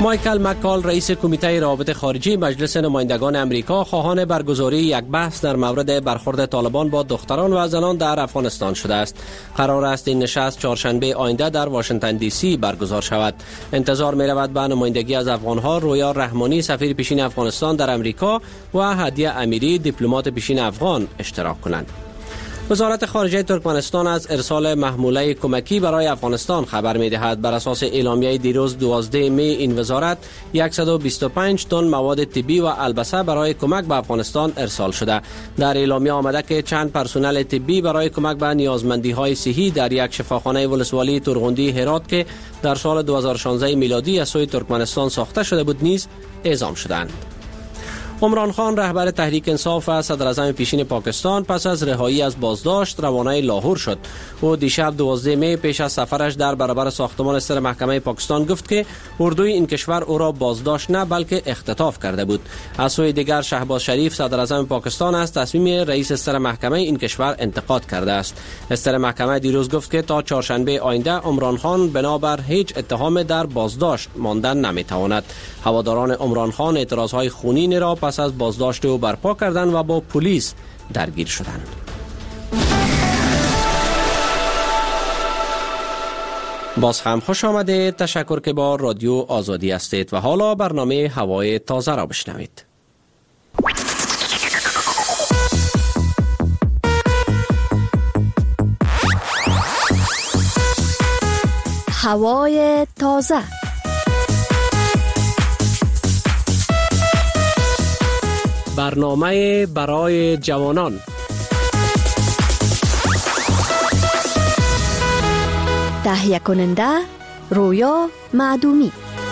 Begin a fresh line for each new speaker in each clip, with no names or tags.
مایکل مکال رئیس کمیته روابط خارجی مجلس نمایندگان امریکا خواهان برگزاری یک بحث در مورد برخورد طالبان با دختران و زنان در افغانستان شده است. قرار است این نشست چهارشنبه آینده در واشنگتن دی سی برگزار شود. انتظار می رود به نمایندگی از افغانها رویا رحمانی سفیر پیشین افغانستان در امریکا و هدیه امیری دیپلمات پیشین افغان اشتراک کنند. وزارت خارجه ترکمنستان از ارسال محموله کمکی برای افغانستان خبر می دهد. بر اساس اعلامیه دیروز 12 می این وزارت 125 تن مواد طبی و البسه برای کمک به افغانستان ارسال شده. در اعلامیه آمده که چند پرسنل طبی برای کمک به نیازمندی های صحی در یک شفاخانه ولسوالی تورغوندی هرات که در سال 2016 میلادی از سوی ترکمنستان ساخته شده بود نیز اعزام شدند. عمران خان رهبر تحریک انصاف و صدر اعظم پیشین پاکستان پس از رهایی از بازداشت روانه لاهور شد. او دیشب 12 می پیش از سفرش در برابر ساختمان ستر محکمه پاکستان گفت که اردوی این کشور او را بازداشت نه بلکه اختطاف کرده بود. از سوی دیگر شهباز شریف صدر اعظم پاکستان از تصمیم رئیس ستر محکمه این کشور انتقاد کرده است. ستر محکمه دیروز گفت که تا چهارشنبه آینده عمران خان بنابر هیچ اتهام در بازداشت ماندن نمیتواند. هواداران عمران خان اعتراضهای خونین را پس از بازداشت او برپا کردند و با پلیس درگیر شدند. باز هم خوش آمده. تشکر که با رادیو آزادی هستید و حالا برنامه هوای تازه را بشنوید.
هوای تازه.
برنامه برای جوانان.
تهیه کننده رویا معدومی.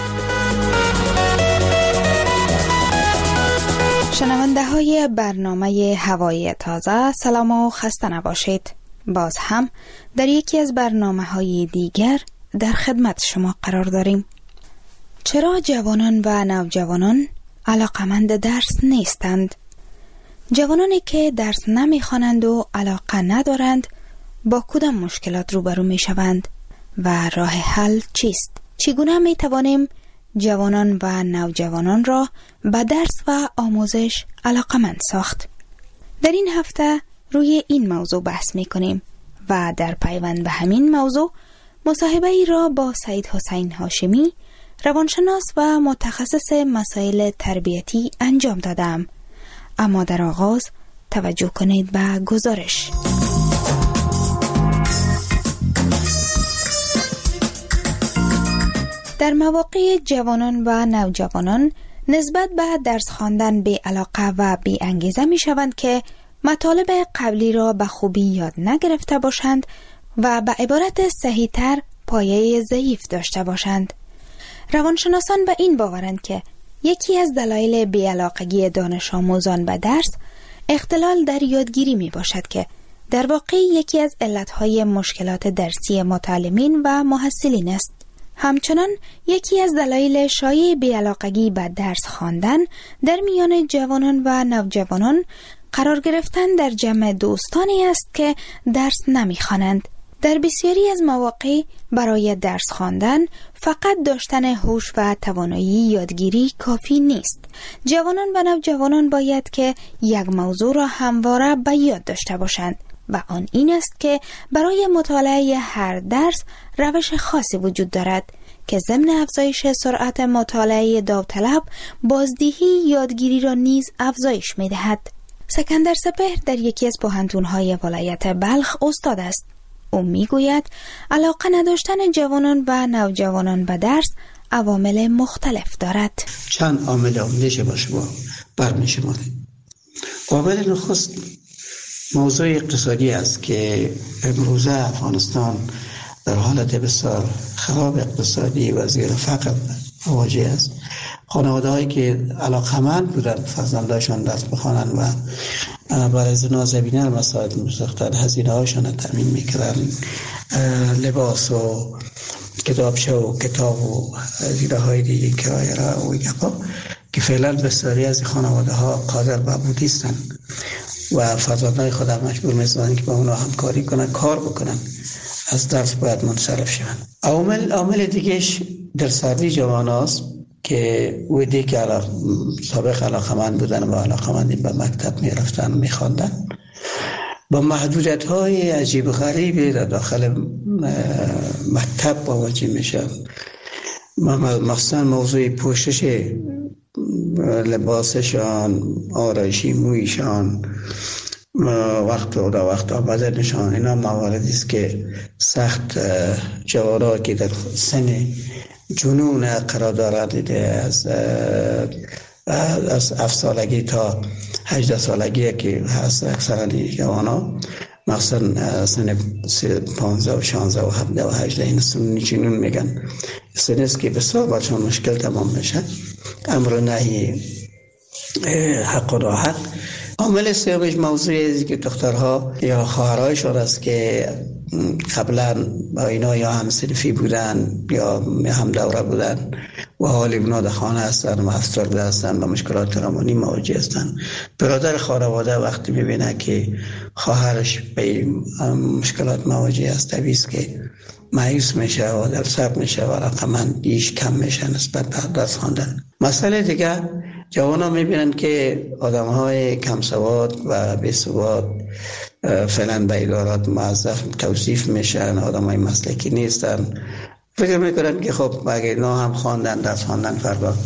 شنونده های برنامه هوای تازه، سلام و خسته نباشید. باز هم در یکی از برنامه های دیگر در خدمت شما قرار داریم. چرا جوانان و نوجوانان علاقمند درس نیستند؟ جوانانی که درس نمیخوانند و علاقه ندارند با کدام مشکلات روبرو می شوند و راه حل چیست؟ چگونه می توانیم جوانان و نوجوانان را به درس و آموزش علاقمند ساخت؟ در این هفته روی این موضوع بحث می کنیم و در پیوند به همین موضوع مصاحبه ای را با سید حسین هاشمی، روانشناس و متخصص مسائل تربیتی انجام دادم. اما در آغاز توجه کنید به گزارش. در مواقع جوانان و نوجوانان نسبت به درس خواندن بی علاقه و بی انگیزه می شوند که مطالب قبلی را به خوبی یاد نگرفته باشند و به عبارت صحیح تر پایه ضعیف داشته باشند. روانشناسان به این باورند که یکی از دلایل بی‌علاقگی دانش آموزان به درس اختلال در یادگیری می باشد که در واقع یکی از علتهای مشکلات درسی متعلمین و محصلین است. همچنان یکی از دلایل شایع بی‌علاقگی به درس خواندن در میان جوانان و نوجوانان قرار گرفتن در جمع دوستانی است که درس نمی‌خوانند. در بسیاری از مواقع برای درس خواندن فقط داشتن هوش و توانایی یادگیری کافی نیست. جوانان و نوجوانان باید که یک موضوع را همواره به یاد داشته باشند و آن این است که برای مطالعه هر درس روش خاصی وجود دارد که ضمن افزایش سرعت مطالعه داوطلب بازدهی یادگیری را نیز افزایش می‌دهد. سکندر سپهر در یکی از پوهنتون‌های ولایت بلخ استاد است. او میگوید علاقه نداشتن جوانان و نوجوانان به درس عوامل مختلف دارد.
چند عامل میشه با شما برمی‌شماریم. عامل نخست موضوع اقتصادی است که امروزه افغانستان در حالت بسیار خراب اقتصادی و زیر فقر مواجه است. خانواده هایی که علاقمند بودن فرزندانشان درس بخوانند و برای نازنینان مساعد می‌ساختند، هزینه هاشان را تامین می‌کردند، لباس و کتابچه و کتاب و هزینه های دیگه کرایه را و گپا که فعلا بسیاری از خانواده ها قادر به بود نیستند و فرزندان خود مجبور می‌سازند که با اونا همکاری کنند، کار بکنند، از درس باید منصرف شوند. عامل دیگهش در سردی جوان است که ودی که سابق علاقمند بودن و علاقمندی به مکتب می رفتن می خواندن، با محدودیت های عجیب غریبی در داخل مکتب مواجه میشن. مخصوصا موضوع پوشش لباسشان، آرایشی مویشان، وقت آمدنشان، اینا مواردی است که سخت جوانان که در سن جنون قرار دارند، از 7 سالگی تا 18 سالگی که هست اکثرا جوانان، مخصوصا سن 15 و 16 و 17 و 18 این سن جنون میگن، سن است که بسیار برشان مشکل تمام میشه. امر و نهی، حق و ناحق. عامل سومش موضوعی که دخترها یا خواهرایشان است که قبلا با اینا یا هم صنفی بودن یا هم دوره بودن و حال اینا در خانه هستن و افسرده هستن و مشکلات روانی مواجه هستن. برادر خانواده وقتی میبینه که خواهرش به مشکلات مواجه است، طبیعی است که مایوس میشه و دلسرد میشه و علاقمندیش کم میشه نسبت به درس خواندن. مسئله دیگر، جوانان میبینن که آدم‌های کم سواد و بی سواد فعلا به ادارات موظف توصیف میشن، آدم‌های مسلکی نیستن. فکر میکنن که خب اگه اینا هم خواندن، درس خواندن، فردا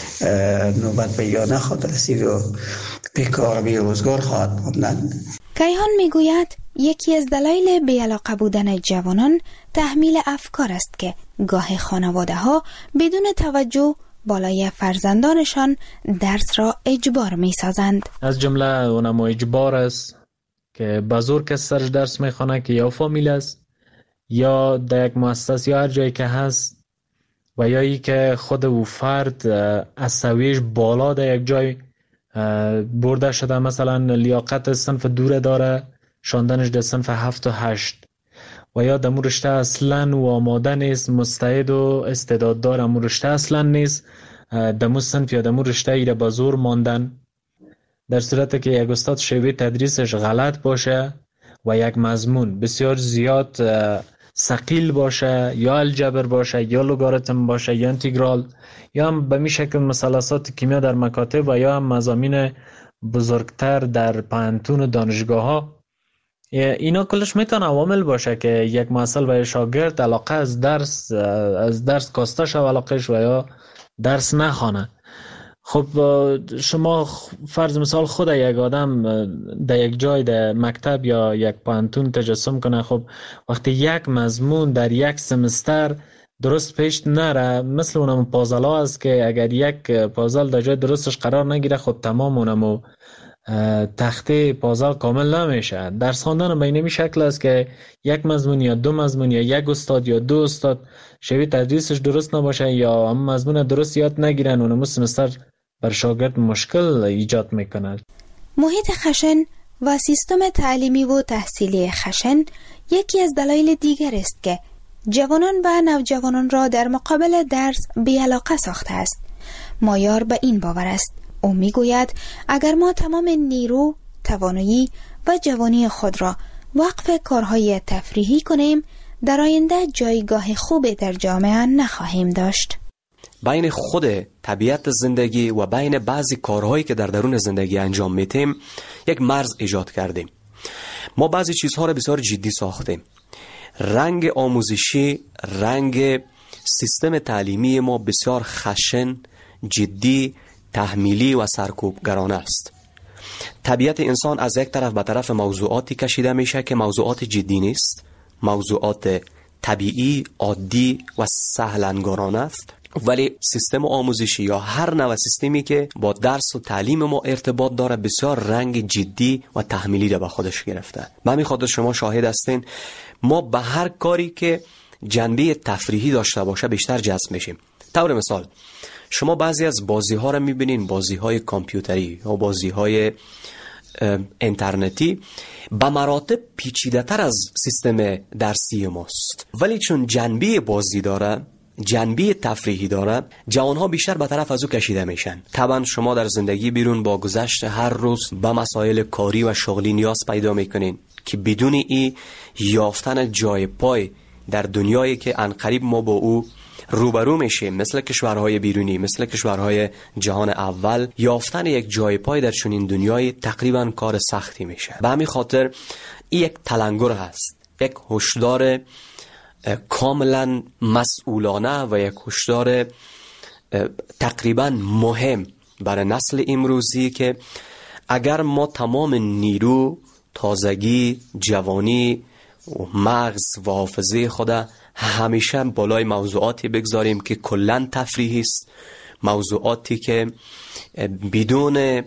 نوبت به یا نخواهد رسید و بیکار و بی روزگار خواهد بودن.
کیهان میگوید یکی از دلایل بی‌علاقه بودن جوانان تحمیل افکار است که گاه خانواده ها بدون توجه بالای فرزندانشان درس را اجبار می سازند.
از جمله اونم اجبار است که بزرگ کس سرش درس می خوانه که یا فامیل است یا در یک مؤسسه یا هر جایی که هست، و یا ای که خود او فرد از سویش بالا در یک جای برده شده، مثلا لیاقت صنف دوره داره، شاندنش در صنف 7 و 8، و یا در رشته اصلا و آماده نیست، مستعد و استعداد داره، در رشته اصلا نیست، در صنف یا در رشته ای به زور ماندن، در صورتی که یک استاد شیوه تدریسش غلط باشه و یک مضمون بسیار زیاد ثقیل باشه، یا الجبر باشه یا لوگاریتم باشه یا انتگرال، یا هم به می شکل مثلثات کیمیا در مکاتب، و یا هم مضامین بزرگتر در پانتون و دانشگاه ها. اینا کلش میتونه عوامل باشه که یک مسئله به شاگرد علاقه از درس کاسته شو، علاقهش و یا درس نخوانه. خب شما فرض مثال خود یک آدم در یک جای در مکتب یا یک پانتون تجسم کنه، خب وقتی یک مضمون در یک سمستر درست پیش نره، مثل اونم پازلا است که اگر یک پازل در جای درستش قرار نگیره، خب تمام اونم تخته پازل کامل نمیشه. درس خواندن به این شکل است که یک مضمون یا 2 مضمون یا یک استاد یا 2 استاد شیوه تدریسش درست نباشه یا هم مضمون درست یاد نگیرن، اونم سمستر بر شاگرد مشکل ایجاد میکند.
محیط خشن و سیستم تعلیمی و تحصیلی خشن یکی از دلایل دیگر است که جوانان و نوجوانان را در مقابل درس بی‌علاقه ساخته است. مایار به این باور است. او میگوید اگر ما تمام نیرو، توانایی و جوانی خود را وقف کارهای تفریحی کنیم، در آینده جایگاه خوبی در جامعه نخواهیم داشت.
بین خود طبیعت زندگی و بین بعضی کارهایی که در درون زندگی انجام میتیم یک مرز ایجاد کردیم. ما بعضی چیزها را بسیار جدی ساختیم. رنگ آموزشی، رنگ سیستم تعلیمی ما بسیار خشن، جدی، تحمیلی و سرکوبگرانه است. طبیعت انسان از یک طرف به طرف موضوعاتی کشیده میشه که موضوعات جدی نیست، موضوعات طبیعی، عادی و سهلنگارانه است، ولی سیستم آموزشی یا هر نوع سیستمی که با درس و تعلیم ما ارتباط داره بسیار رنگ جدی و تحمیلی را به خودش گرفته. به همین خاطر شما شاهد هستین ما به هر کاری که جنبه تفریحی داشته باشه بیشتر جذب میشیم. طور مثال شما بعضی از بازی ها را میبینین، بازی های کامپیوتری یا بازی های اینترنتی به مراتب پیچیده تر از سیستم درسی ماست، ولی چون جنبه بازی داره، جنبه تفریحی داره، جوانها بیشتر به طرف از او کشیده میشن. طبعا شما در زندگی بیرون با گذشت هر روز به مسائل کاری و شغلی نیاز پیدا میکنین که بدون ای یافتن جای پای در دنیایی که عنقریب ما با او روبرو میشیم مثل کشورهای بیرونی، مثل کشورهای جهان اول، یافتن یک جای پای در چنین دنیای تقریبا کار سختی میشه. به همین خاطر این یک تلنگر هست، یک هشدار کاملا مسئولانه و یک هشدار تقریبا مهم برای نسل امروزی که اگر ما تمام نیرو، تازگی، جوانی و مغز و حافظه خود همیشه بالای موضوعاتی بگذاریم که کلن تفریحی است، موضوعاتی که بدون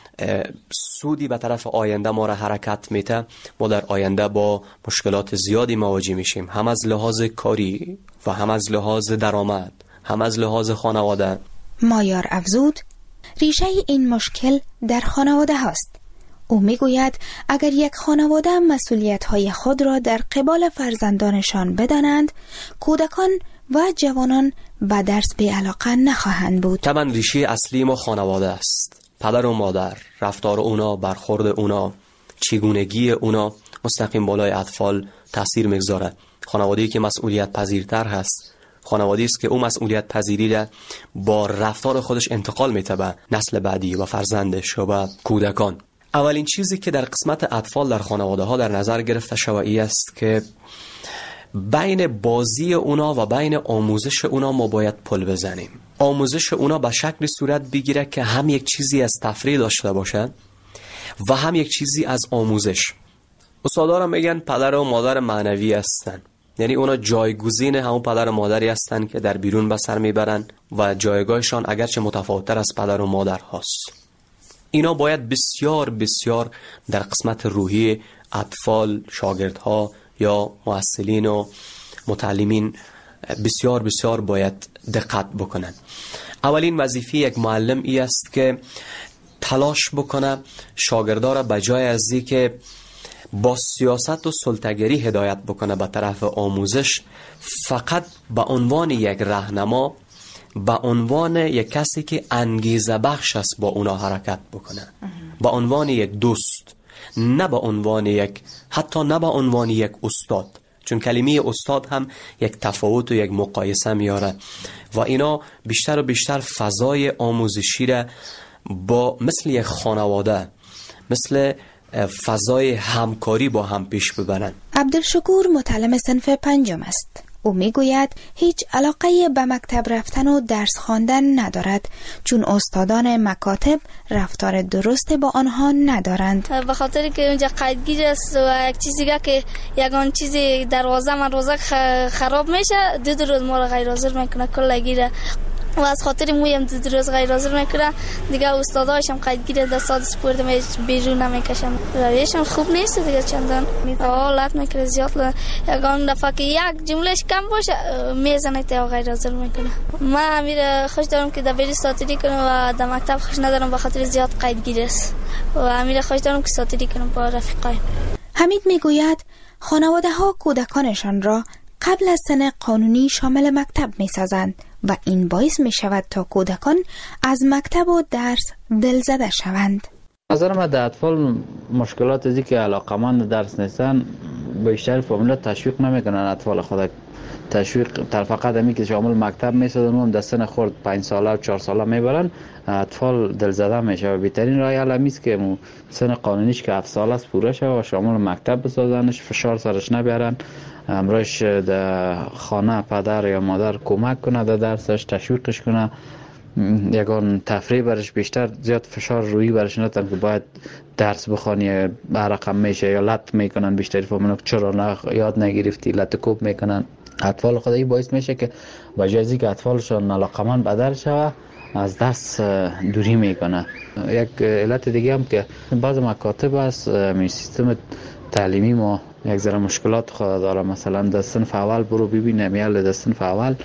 سودی به طرف آینده ما را حرکت میده، ما در آینده با مشکلات زیادی مواجه میشیم، هم از لحاظ کاری و هم از لحاظ درآمد، هم از لحاظ خانواده.
مایار افزود ریشه این مشکل در خانواده هاست. او میگوید اگر یک خانواده مسئولیت‌های خود را در قبال فرزندانشان بدانند، کودکان و جوانان به درس بی‌علاقه نخواهند بود.
طبعا ریشه اصلی ما خانواده است. پدر و مادر، رفتار اونا، برخورد اونا، چگونگی اونا مستقیم بالای اطفال تاثیر میگذاره. خانواده‌ای که مسئولیت پذیرتر هست، خانواده‌ای است که اون مسئولیت پذیری را با رفتار خودش انتقال میده به نسل بعدی و فرزندش و به کودکان. اولین چیزی که در قسمت اطفال در خانواده ها در نظر گرفته شده است که بین بازی اونا و بین آموزش اونا ما باید پل بزنیم. آموزش اونا به شکل صورت بگیره که هم یک چیزی از تفریح داشته باشه و هم یک چیزی از آموزش. استادارم میگن پدر و مادر معنوی هستن، یعنی اونا جایگزین همون پدر و مادری هستن که در بیرون به سر میبرن و جایگاهشان اگرچه متفاوت‌تر از پدر و مادر هست. اینا باید بسیار بسیار در قسمت روحی اطفال، شاگردها یا محصلین و متعلمین بسیار بسیار باید دقت بکنن. اولین وظیفه یک معلم ای است که تلاش بکنه شاگردا را به جای از که با سیاست و سلطه‌گری هدایت بکنه به طرف آموزش، فقط به عنوان یک راهنما، به عنوان یک کسی که انگیزه بخش است با اونا حرکت بکنه، به عنوان یک دوست، نه به عنوان یک، حتی نه به عنوان یک استاد، چون کلمه استاد هم یک تفاوت و یک مقایسه میاره و اینا بیشتر و بیشتر فضای آموزشی را با مثل یک خانواده، مثل فضای همکاری با هم پیش ببرن.
عبدالشکور متعلم صنف 5 است. او میگوید هیچ علاقه به مکتب رفتن و درس خواندن ندارد، چون استادان مکاتب رفتار درست با آنها ندارند.
به خاطر که اونجا قیدگیر است و یک چیزی که یگان چیزی دروازه من روزه خراب میشه، 2 روز ما رو غیر حاضر میکنه کل گیره و از خاطر مویم 2 روز غیر حاضر میکنه دیگه. استاداش هم قیدگیر دستات سپورت بیرون نمیکشن، رویشون خوب نیست دیگه، چندان حالت میکنه زیاد. یگان دفعه که یک جملهش کم باشه میزنه تا غیر حاضر میکنه. من امیر خوش دارم که دبیر ساتری کنم و در مکتب خوش ندارم به خاطر زیاد قیدگیر است و امیر خوش دارم که ساتری کنم با رفیقای.
حمید میگوید خانواده ها کودکانشان را قبل از سن قانونی شامل مکتب میسازند و این باعث می شود تا کودکان از مکتب و درس دلزده شوند.
نظر من در اطفال مشکلات ازی که علاقمند درس نیستن بیشتر فامیلا تشویق نمیکنن اطفال خود. تشویق فقط همی که شامل مکتب میسازن و هم در سن خورد 5 ساله و 4 ساله میبرن، اطفال دلزده میشه و بهترین راه حل همیست که سن قانونیش که 7 ساله است پوره شود و شامل مکتب بسازنش، فشار سرش نبیارن، امروش در خانه پدر یا مادر کمک کنه در درسش، تشویقش کنه، یگان تفریح برش بیشتر، زیاد فشار روی برش ندن که باید درس بخونی برقم میشه یا لط میکنن. بیشتری فهمونن چرا یاد نگرفتی، لط کوب میکنن اطفال خود. این باعث میشه که با جایزی که اطفالشون علاقمند به درس شوه از درس دوری میکنه. یک علت دیگه هم که بعض مکاتب است می سیستم تعلیمی ما یک ذره مشکلات خود داره. مثلا در صنف اول برو ببینم یا در صنف اول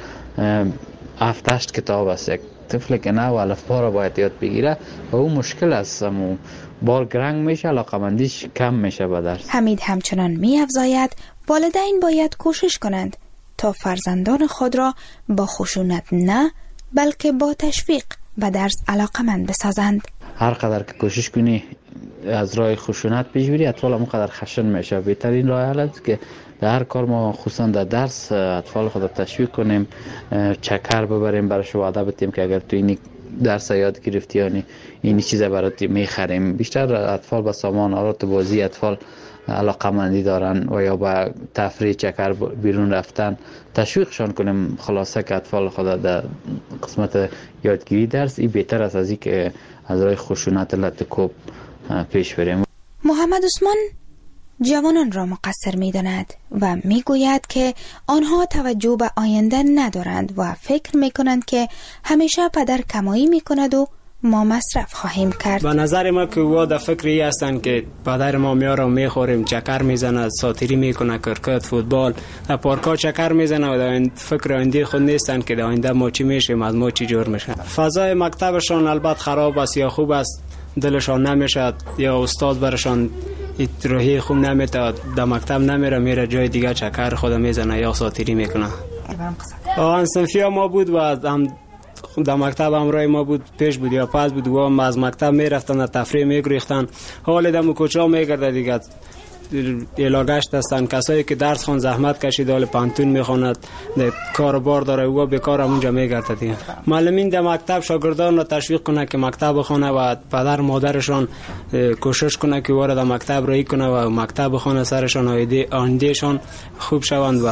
7-8 کتاب است. یک طفل که نه الفبا را باید یاد بگیره و اون مشکل است، بار گرنگ میشه، علاقمندیش کم میشه به درس.
حمید همچنان می‌افزاید والدین باید کوشش کنند تا فرزندان خود را با خشونت نه بلکه با تشویق به درس علاقمند بسازند.
هر قدر که کوشش کنی
از راه خشونت پیش بری، اطفال هم قدر خشن میشه. بهترین راه حل است که در هر کار ما خصوصا در درس اطفال خود تشویق کنیم، چکر ببریم برایش، وعده بدیم که اگر تو این درس یاد گرفتی یعنی این چیزا برات میخریم. بیشتر اطفال به سامان آلات بازی اطفال علاقمندی دارن و یا با تفریح چکر بیرون رفتن تشویقشان کنیم. خلاصه که اطفال خود در قسمت یادگیری درس این بهتر است از این که از راه خشونت لطکوب پیش بریم.
محمد عثمان جوانان را مقصر می داند و می گوید که آنها توجه به آینده ندارند و فکر می کنند که همیشه پدر کمایی می کند و ما مصرف خواهیم کرد.
به نظر ما که او در فکری هستند که پدر ما میاره و میخوریم، چکر میزنه، ساتیری میکنه، کرکت، فوتبال، در پارکا چکر میزنه و در فکر آینده خود نیستند که در آینده ما چی میشیم، از ما چی جور میشه. فضای مکتبشان البته خراب است یا خوب است، دلشان نمیشه یا استاد برشان راهی خوب نمیده، در مکتب نمیره، میره جای دیگه چکر خود میزنه یا ساتیری میکنه. آن صنفی ما بود و هم در مکتب همراه ما بود، پیش بود یا پس بود و هم از مکتب میرفتن در تفریح میگریختن. حال در کوچه میگرده دیگه علاقه‌اش هستن. کسایی که درس خون زحمت کشید، حال پانتون میخواند، کاروبار داره و بیکار اونجا میگرده دیگه. معلمین در مکتب شاگردان را تشویق کنه که مکتب بخونه و پدر مادرشان کوشش کنه که وارد مکتب رایی کنه و مکتب بخونه، سرشان آیندهشان خوب شوند. و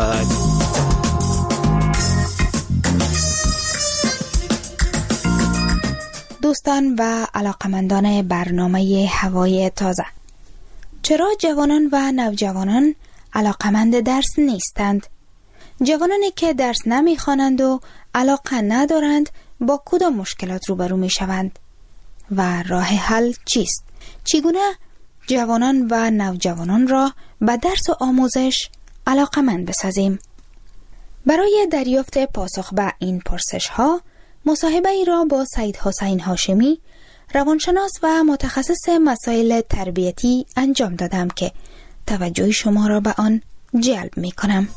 دوستان و علاقمندان برنامه هوای تازه، چرا جوانان و نوجوانان علاقمند درس نیستند؟ جوانانی که درس نمیخوانند و علاقه ندارند با کدام مشکلات روبرو میشوند و راه حل چیست؟ چگونه جوانان و نوجوانان را به درس و آموزش علاقمند بسازیم؟ برای دریافت پاسخ به این پرسش ها مصاحبه ای را با سید حسین هاشمی، روانشناس و متخصص مسائل تربیتی انجام دادم که توجه شما را به آن جلب می کنم.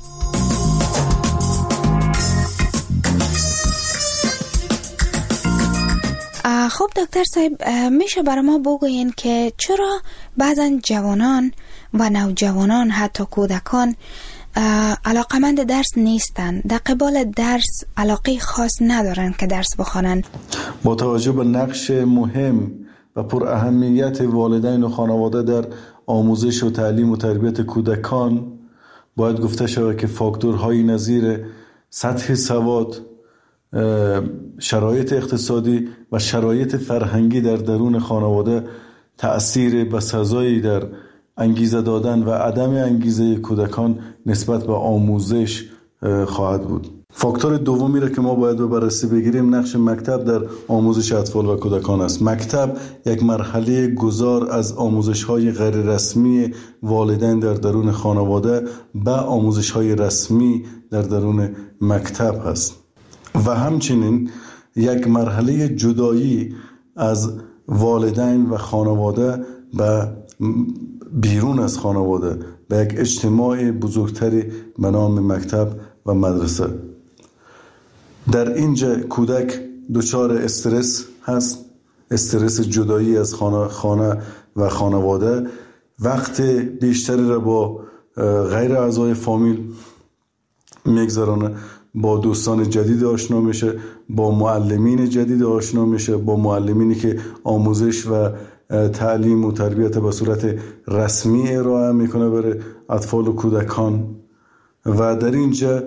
خب دکتر صاحب، میشه برای ما بگوین که چرا بعضا جوانان و نوجوانان حتی کودکان علاقمند درس نیستند، در قبال درس علاقه خاص ندارند که درس بخوانند؟
با توجه به نقش مهم و پر اهمیت والدین و خانواده در آموزش و تعلیم و تربیت کودکان، باید گفته شود که فاکتورهای نظیر سطح سواد، شرایط اقتصادی و شرایط فرهنگی در درون خانواده تأثیر بسزایی در انگیزه دادن و عدم انگیزه کودکان نسبت به آموزش خواهد بود. فاکتور دومی را که ما باید به بررسی بگیریم نقش مکتب در آموزش اطفال و کودکان است. مکتب یک مرحله گذار از آموزش‌های غیر رسمی والدین در درون خانواده به آموزش‌های رسمی در درون مکتب است و همچنین یک مرحله جدایی از والدین و خانواده به بیرون از خانواده به یک اجتماع بزرگتری به نام مکتب و مدرسه. در اینجا کودک دچار استرس هست، استرس جدایی از خانه و خانواده، وقت بیشتری را با غیر اعضای فامیل میگذرانه، با دوستان جدید آشنا میشه، با معلمین جدید آشنا میشه، با معلمینی که آموزش و تعلیم و تربیت به صورت رسمی ارائه میکنه برای اطفال و کودکان. و در اینجا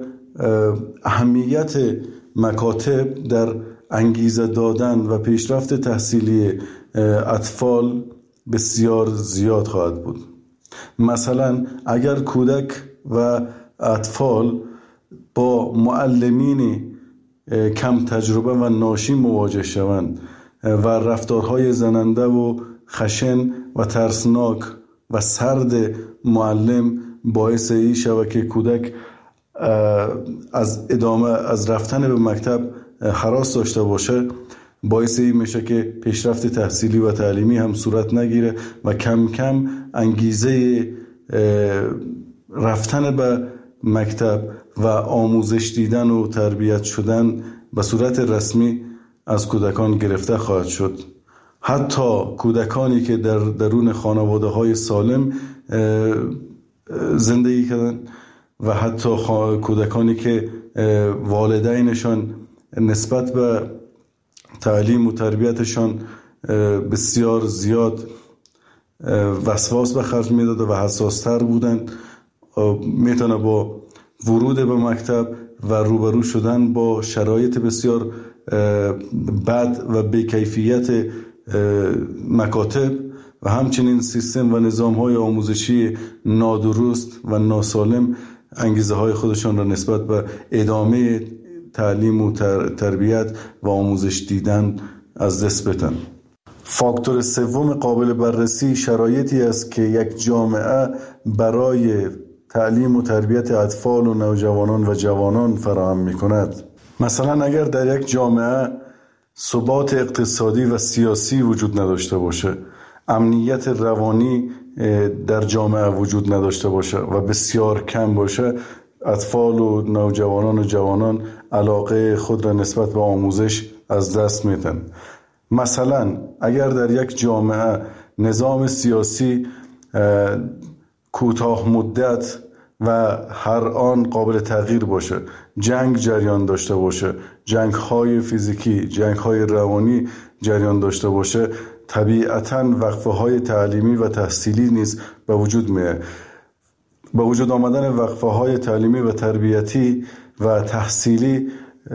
اهمیت مکاتب در انگیزه دادن و پیشرفت تحصیلی اطفال بسیار زیاد خواهد بود. مثلا اگر کودک و اطفال با معلمین کم تجربه و ناشی مواجه شوند و رفتارهای زننده و خشن و ترسناک و سرد معلم باعث این شود که کودک از رفتن به مکتب هراس داشته باشه، باعث این میشه که پیشرفت تحصیلی و تعلیمی هم صورت نگیره و کم کم انگیزه رفتن به مکتب و آموزش دیدن و تربیت شدن به صورت رسمی از کودکان گرفته خواهد شد. حتی کودکانی که در درون خانواده های سالم زندگی کردن و حتی کودکانی که والدینشان نسبت به تعلیم و تربیتشان بسیار زیاد وسواس به خرج میداد و حساستر بودند، میتونه با ورود به مکتب و روبرو شدن با شرایط بسیار بد و بی‌کیفیت مکاتب و همچنین سیستم و نظام‌های آموزشی نادرست و ناسالم انگیزه های خودشان را نسبت به ادامه تعلیم و تربیت و آموزش دیدن از دست بدن. فاکتور سوم قابل بررسی شرایطی است که یک جامعه برای تعلیم و تربیت اطفال و نوجوانان و جوانان فراهم می‌کند. مثلا اگر در یک جامعه ثبات اقتصادی و سیاسی وجود نداشته باشه، امنیت روانی در جامعه وجود نداشته باشه و بسیار کم باشه، اطفال و نوجوانان و جوانان علاقه خود را نسبت به آموزش از دست میدن. مثلا اگر در یک جامعه نظام سیاسی کوتاه مدت و هر آن قابل تغییر باشه، جنگ جریان داشته باشه، جنگ های فیزیکی، جنگ های روانی جریان داشته باشه، طبیعتاً وقفه های تعلیمی و تحصیلی نیز به وجود میاد. با وجود آمدن وقفه های تعلیمی و تربیتی و تحصیلی،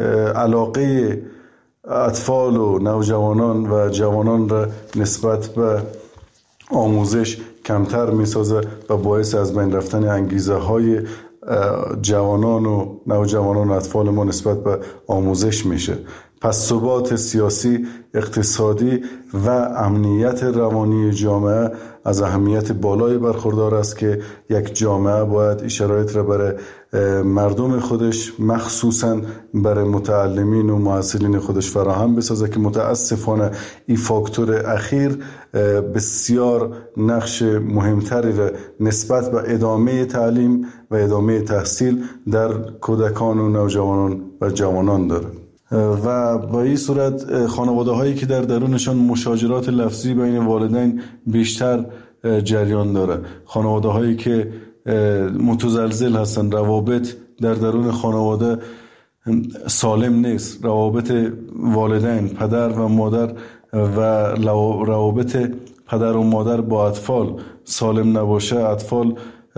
علاقه اطفال و نوجوانان و جوانان را نسبت به آموزش کمتر میسازه و باعث از بین رفتن انگیزه های جوانان و نوجوانان و اطفال ما نسبت به آموزش میشه. پس ثبات سیاسی، اقتصادی و امنیت روانی جامعه از اهمیت بالای برخوردار است که یک جامعه باید این شرایط را برای مردم خودش، مخصوصاً برای متعلمین و محصلین خودش فراهم بسازه که متاسفانه این فاکتور اخیر بسیار نقش مهمتری را نسبت به ادامه تعلیم و ادامه تحصیل در کودکان و نوجوانان و جوانان داره. و با این صورت خانواده هایی که در درونشان مشاجرات لفظی بین والدین بیشتر جریان داره، خانواده هایی که متزلزل هستن، روابط در درون خانواده سالم نیست، روابط والدین، پدر و مادر و روابط پدر و مادر با اطفال سالم نباشه، اطفال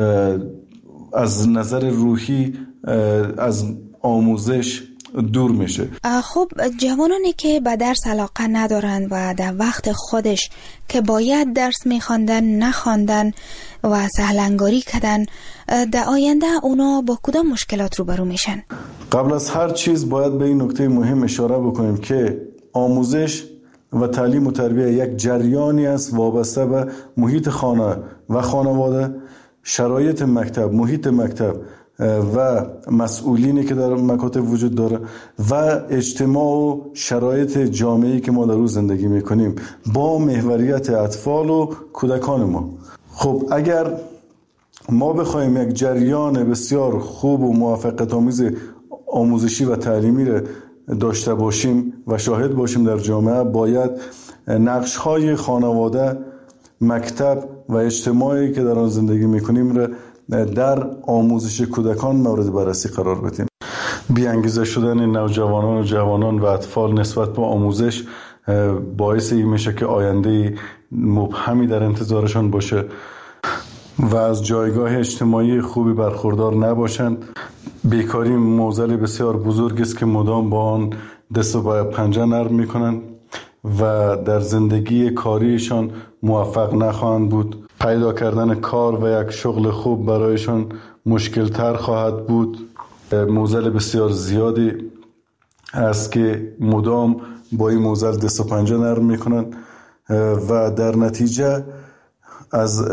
از نظر روحی از آموزش دور میشه.
خب جوانانی که به درس علاقه ندارند و در وقت خودش که باید درس میخواندن نخواندن و سهلنگاری کردن، در آینده اونا با کدام مشکلات روبرو میشن؟
قبل از هر چیز باید به این نکته مهم اشاره بکنیم که آموزش و تعلیم و تربیت یک جریانی است وابسته به محیط خانه و خانواده، شرایط مکتب، محیط مکتب و مسئولینی که در مکاتب وجود داره و اجتماع و شرایط جامعه‌ای که ما در روز زندگی میکنیم با محوریت اطفال و کودکان ما. خب اگر ما بخوایم یک جریان بسیار خوب و موفقیت‌آمیز آموزشی و تعلیمی را داشته باشیم و شاهد باشیم در جامعه، باید نقش‌های خانواده، مکتب و اجتماعی که در آن زندگی میکنیم را در آموزش کودکان مورد بررسی قرار بدیم. بی‌انگیزه شدن نوجوانان و جوانان و اطفال نسبت به آموزش باعث این میشه که آینده مبهمی در انتظارشان باشه و از جایگاه اجتماعی خوبی برخوردار نباشند. بیکاری معضل بسیار بزرگ است که مدام با آن دست و پنجه نرم میکنند و در زندگی کاریشان موفق نخواهند بود. پیدا کردن کار و یک شغل خوب برایشان مشکل تر خواهد بود. معضل بسیار زیادی است که مدام با این معضل دست و پنجه نرم میکنن و در نتیجه از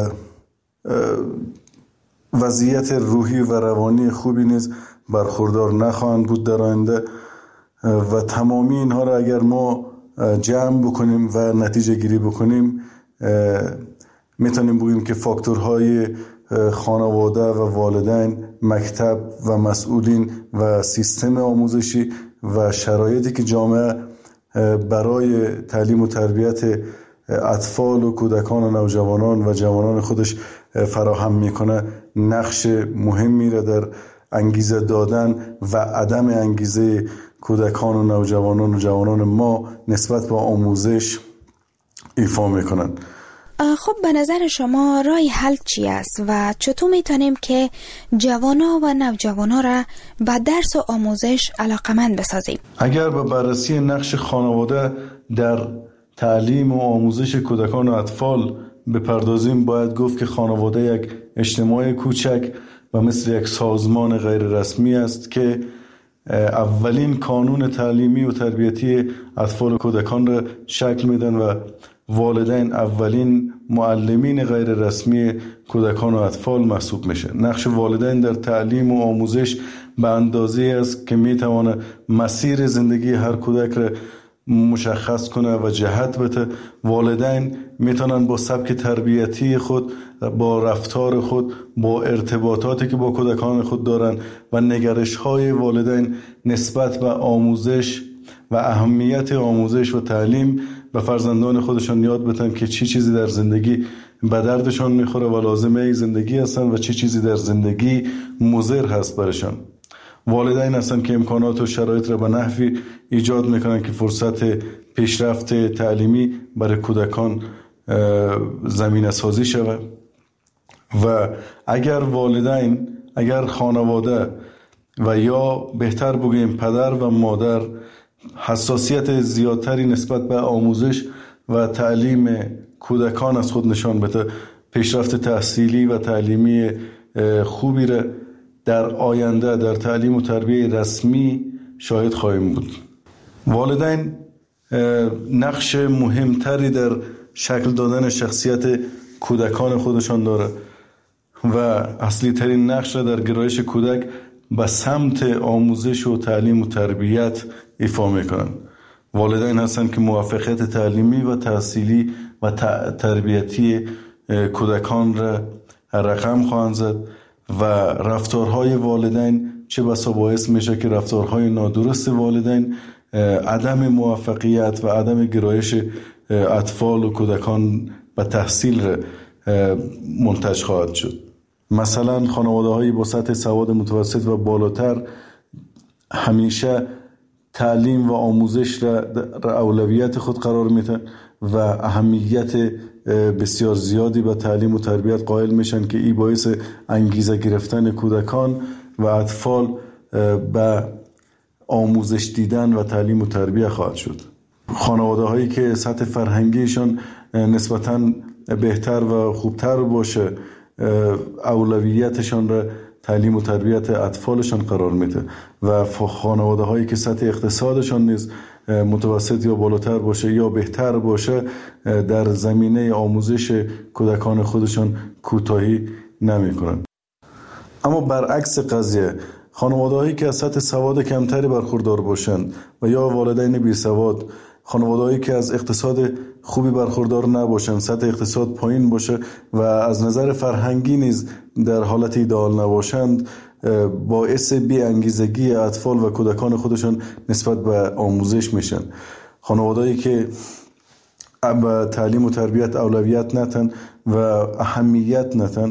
وضعیت روحی و روانی خوبی نیز برخوردار نخواهند بود در آینده. و تمامی اینها را اگر ما جمع بکنیم و نتیجه گیری بکنیم، میتونیم بگیم که فاکتورهای خانواده و والدین، مکتب و مسئولین و سیستم آموزشی و شرایطی که جامعه برای تعلیم و تربیت اطفال و کودکان و نوجوانان و جوانان خودش فراهم میکنه نقش مهمی را در انگیزه دادن و عدم انگیزه کودکان و نوجوانان و جوانان ما نسبت به آموزش ایفا میکنن.
خب به نظر شما راه حل چی است و چطور میتونیم که جوانا و نوجوانا را به درس و آموزش علاقمند بسازیم؟
اگر به بررسی نقش خانواده در تعلیم و آموزش کودکان و اطفال بپردازیم، باید گفت که خانواده یک اجتماع کوچک و مثل یک سازمان غیر رسمی است که اولین کانون تعلیمی و تربیتی اطفال و کودکان را شکل میدن و والدین اولین معلمین غیر رسمی کودکان و اطفال محسوب میشه. نقش والدین در تعلیم و آموزش به اندازه است که میتونه مسیر زندگی هر کودک را مشخص کنه و جهت بده. والدین میتونن با سبک تربیتی خود، با رفتار خود، با ارتباطاتی که با کودکان خود دارن و نگرش های والدین نسبت به آموزش و اهمیت آموزش و تعلیم به فرزندان خودشان یاد بدن که چی چیزی در زندگی به دردشان میخوره و لازمه زندگی هستن و چی چیزی در زندگی مضر هست برشان. والدین هستن که امکانات و شرایط را به نحوی ایجاد میکنن که فرصت پیشرفت تعلیمی برای کودکان زمینه سازی شود و اگر والدین، اگر خانواده و یا بهتر بگیم پدر و مادر حساسیت زیادتری نسبت به آموزش و تعلیم کودکان از خود نشان بده، پیشرفت تحصیلی و تعلیمی خوبی را در آینده در تعلیم و تربیت رسمی شاهد خواهیم بود. والدین نقش مهمتری در شکل دادن شخصیت کودکان خودشان داره و اصلی ترین نقش را در گرایش کودک به سمت آموزش و تعلیم و تربیت ایفا میکنن. والدین هستند که موفقیت تعلیمی و تحصیلی و تربیتی کودکان را رقم خواهند زد و رفتارهای والدین چه بسا باعث میشه که رفتارهای نادرست والدین عدم موفقیت و عدم گرایش اطفال و کودکان به تحصیل را منتج خواهد شد. مثلا خانواده هایی با سطح سواد متوسط و بالاتر همیشه تعلیم و آموزش را اولویت خود قرار میدن و اهمیت بسیار زیادی به تعلیم و تربیت قائل میشن که این باعث انگیزه گرفتن کودکان و اطفال به آموزش دیدن و تعلیم و تربیت خواهد شد. خانواده هایی که سطح فرهنگیشان نسبتاً بهتر و خوبتر باشه اولویتشان را تعلیم و تربیت اطفالشان قرار میده و خانواده هایی که سطح اقتصادشان نیز متوسط یا بالاتر باشه یا بهتر باشه در زمینه آموزش کودکان خودشان کوتاهی نمی کنند. اما برعکس قضیه خانواده هایی که از سطح سواد کمتری برخوردار باشند و یا والدین بی سواد، خانواده هایی که از اقتصاد خوبی برخوردار نباشند، سطح اقتصاد پایین باشه و از نظر فرهنگی نیز در حالت ایدئال نباشند، باعث بی انگیزگی اطفال و کودکان خودشان نسبت به آموزش میشن. خانواده‌ای که به تعلیم و تربیت اولویت نتن و اهمیت نتن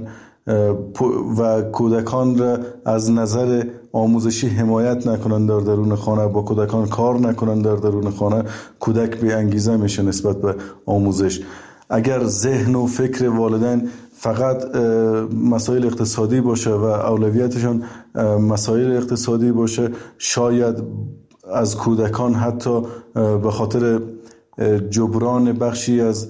و کودکان را از نظر آموزشی حمایت نکنن در درون خانه، با کودکان کار نکنن در درون خانه، کودک بی انگیزه میشه نسبت به آموزش. اگر ذهن و فکر والدین فقط مسائل اقتصادی باشه و اولویتشان مسائل اقتصادی باشه، شاید از کودکان حتی به خاطر جبران بخشی از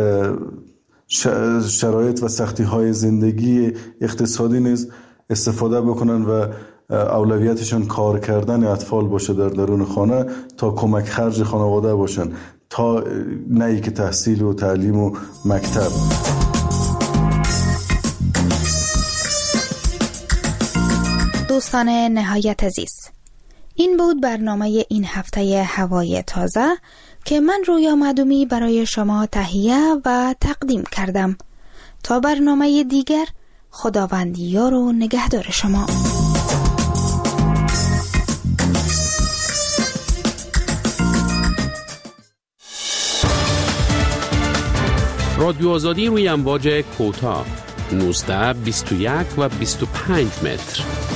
شرایط و سختی های زندگی اقتصادی نیز استفاده بکنن و اولویتشان کار کردن اطفال باشه در درون خانه تا کمک خرج خانواده باشن، تا نه که تحصیل و تعلیم و مکتب.
دوستان نهایت عزیز، این بود برنامه این هفته هوای تازه که من رویا معدومی برای شما تهیه و تقدیم کردم. تا برنامه دیگر، خداوند یار و نگهدار شما.
رادیو آزادی روی امواج کوتاه 19، 21 و 25 متر.